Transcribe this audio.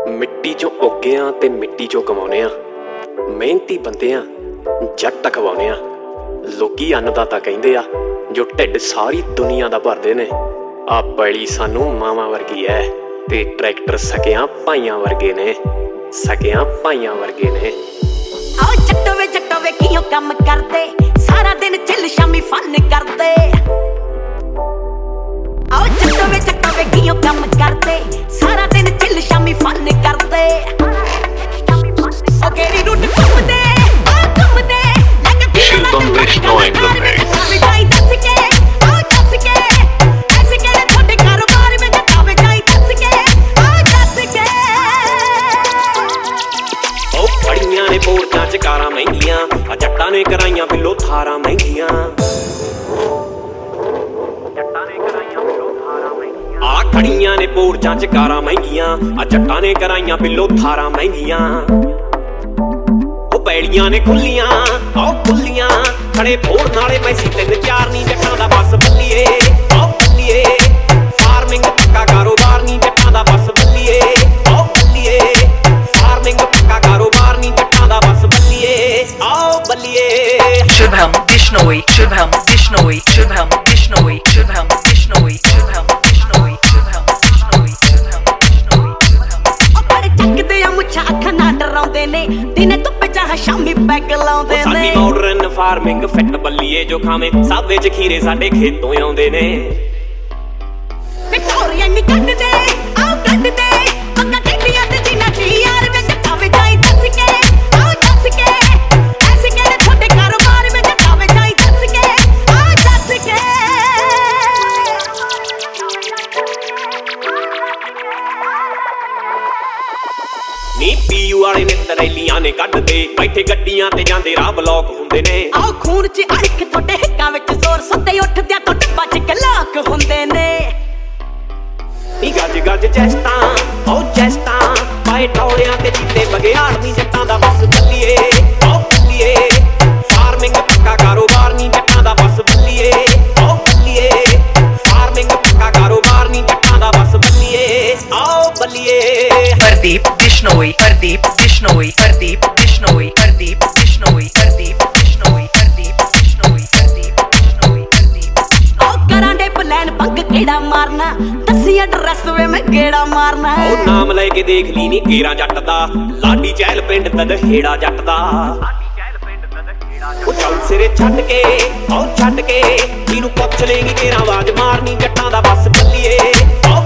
ਮਿੱਟੀ ਚੋਂ ਉੱਗੇ ਆਂ ਤੇ ਮਿੱਟੀ ਚੋਂ ਕਮਾਉਨੇ ਆ, ਮਿਹਨਤੀ ਬੰਦੇ ਆ ਜੱਟ ਖਵਾਉਨੇ ਆ। ਲੋਕੀ ਅੰਨਦਾਤਾ ਕਹਿੰਦੇ ਆ ਜੋ ਢਿੱਡ ਸਾਰੀ ਦੁਨੀਆ ਦਾ ਭਰਦੇ ਨੇ। ਆ ਪੈਲੀ ਸਾਨੂੰ ਮਾਵਾਂ ਵਰਗੀ ਐ ਤੇ ਟਰੈਕਟਰ ਸਕਿਆਂ ਭਾਈਆਂ ਵਰਗੇ ਨੇ, ਸਕਿਆਂ ਭਾਈਆਂ ਵਰਗੇ ਨੇ। ਆਓ ਜੱਟੋ ਵੇ ਕਿਉਂ ਕੰਮ ਕਰਦੇ, ਸਾਰਾ ਦਿਨ ਚਿੱਲ ਸ਼ਾਮੀ ਫਨ ਕਰਦੇ। ਆਓ ਜੱਟੋ ਵੇ ਕਿਉਂ ਕੰਮ ਕਰਦੇ, ਸਾਰਾ ਦਿਨ ਚਿੱਲ ਸ਼ਾਮੀ ਫਨ ਕਰਦੇ। ਉਹ ਕਿਹੜੀ ਰੂਟ ਘੁੰਮਦੇ ਆ ਘੁੰਮਦੇ ਲੱਗ Shubham Vishnu in the mix. ਨੇ ਪੋਰਚਾਂ ਚ ਕਾਰਾਂ ਮਹਿੰਗੀਆਂ, ਆ ਜੱਟਾਂ ਨੇ ਕਰਾਈਆਂ ਬਿੱਲੋ ਥਾਰਾਂ ਮਹਿੰਗੀਆਂ। ਆ ਖੜੀਆਂ ਨੇ ਪੋਰਚਾਂ ਚ ਕਾਰਾਂ ਮਹਿੰਗੀਆਂ, ਆ ਜੱਟਾਂ ਨੇ ਕਰਾਈਆਂ ਬਿੱਲੋ ਥਾਰਾਂ ਮਹਿੰਗੀਆਂ। ਉਹ ਪੈੜੀਆਂ ਨੇ ਖੁੱਲੀਆਂ ਆਓ ਖੁੱਲੀਆਂ, ਖੜੇ ਫੋੜਨ ਵਾਲੇ ਮੈਸੀ ਤਿੰਨ ਚਾਰ ਨੀ ਜੱਟਾਂ ਦਾ ਬਸ ਬੱਲੀਏ ਆਓ ਬੱਲੀਏ। ਫਾਰਮਿੰਗ ਪੱਕਾ ਕਾਰੋਬਾਰ ਨੀ ਜੱਟਾਂ ਦਾ ਬਸ ਬੱਲੀਏ ਆਓ ਬੱਲੀਏ। ਫਾਰਮਿੰਗ ਪੱਕਾ ਕਾਰੋਬਾਰ ਨੀ ਜੱਟਾਂ ਦਾ ਬਸ ਬੱਲੀਏ ਆਓ ਬੱਲੀਏ। Shubham Vishnu, Shubham Vishnu, Shubham Vishnu, Shubham Vishnu, Shubham Vishnu, Shubham Vishnu, Shubham Vishnu। ਉਹ ਬੜੇ ਚੱਕਦੇ ਆ ਮੁੱਛਾਂ ਅੱਖਾਂ ਨਾ ਡਰਾਉਂਦੇ ਨੇ, ਦਿਨੇ ਧੁੱਪ ਚਾਹ ਸ਼ਾਮੀ ਪੈਗ ਲਾਉਂਦੇ ਨੇ। ਸਾਡੀ ਮਾਡਰਨ ਫਾਰਮਿੰਗ ਫਿੱਟ ਬੱਲੀਏ ਜੋ ਖਾਵੇਂ ਸਭ ਵਿੱਚ ਖੀਰੇ ਸਾਡੇ ਖੇਤੋਂ ਆਉਂਦੇ ਨੇ। ਵਿਕਟੋਰੀਆ ਨਹੀਂ ਕੱਢਦੇ ਆਓ ਕੱਢਦੇ ਪੱਕਾ ਟਿੱਡੀਆਂ ਤੇ ਜਿਨਾ ਦੀ ਯਾਰ ਵਿੱਚ ਪਾਵੇ ਜਾਈ ਦੱਸ ਕੇ ਆਓ ਦੱਸ ਕੇ। ਐਸੇ ਕਿਹੜੇ ਛੋਟੇ ਕਾਰੋਬਾਰ ਵਿੱਚ ਪਾਵੇ ਜਾਈ ਦੱਸ ਕੇ ਆਓ ਦੱਸ ਕੇ। ਨੀ ਪੀਯੂ ਵਾਲੇ ਨੇ ਤਰੈਲੀਆਂ ਨੇ ਕੱਢਦੇ, ਬੈਠੇ ਗੱਡੀਆਂ ਤੇ ਜਾਂਦੇ ਰਾਹ ਬਲੌਕ ਹੁੰਦੇ ਨੇ। ਆਓ ਖੂਨ ਚ ਅਰਖ ਤੁਹਾਡੇ ਹਿੱਕਾਂ ਵਿੱਚ ਜ਼ੋਰ ਸੁੱਤੇ ਉੱਠਦਿਆਂ ਤੋਂ ਡੱਬਾ ਚ ਗਲਾਕ ਹੁੰਦੇ ਨੇ। ਨੀ ਗੱਜ ਗੱਜ ਚੈਸਟਾਂ ਆਓ ਚੈਸਟਾਂ ਪਾਏ ਟੌਲਿਆਂ ਤੇ ਚੀਤੇ ਬਗਿਆੜ ਨੀ ਜੱਟਾਂ ਦਾ ਬਸ ਬੱਲੀਏ ਆਓ ਬੱਲੀਏ। ਫਾਰਮਿੰਗ ਪੱਕਾ ਕਾਰੋਬਾਰ ਨੀ ਜੱਟਾਂ ਦਾ ਬਸ ਬੱਲੀਏ ਆਓ ਬੱਲੀਏ। ਫਾਰਮਿੰਗ ਪੱਕਾ ਕਾਰੋਬਾਰ ਨੀ ਜੱਟਾਂ ਦਾ ਬਸ ਬੱਲੀਏ ਆਓ ਬੱਲੀਏ। Pardeep Vishnu, Pardeep Vishnu, Pardeep Vishnu, Pardeep Vishnu, Pardeep Vishnu, Pardeep Vishnu, Pardeep Vishnu, Pardeep। ਆਓ ਕਰਾਂ ਦੇ ਪਲਾਨ ਪੱਗ ਕਿਹੜਾ ਮਾਰਨਾ, ਦੱਸੀ ਐਡਰੈਸ ਵੇ ਮੈਂ ਕਿਹੜਾ ਮਾਰਨਾ। ਉਹ ਨਾਮ ਲੈ ਕੇ ਦੇਖ ਲਈ ਨੀ ਕੇਰਾ ਜੱਟ ਦਾ, ਲਾਡੀ ਚਹਿਲ ਪਿੰਡ ਦਦਹੇੜਾ ਜੱਟ ਦਾ। ਉਹ ਚੱਲ ਸਿਰੇ ਛੱਡ ਕੇ ਆਓ ਛੱਡ ਕੇ ਇਹਨੂੰ ਪੁੱਛ ਲੇਗੀ ਕੇਰਾ ਆਵਾਜ਼ ਮਾਰਨੀ ਜੱਟਾਂ ਦਾ ਬਸ ਬੱਲੀਏ ਆਓ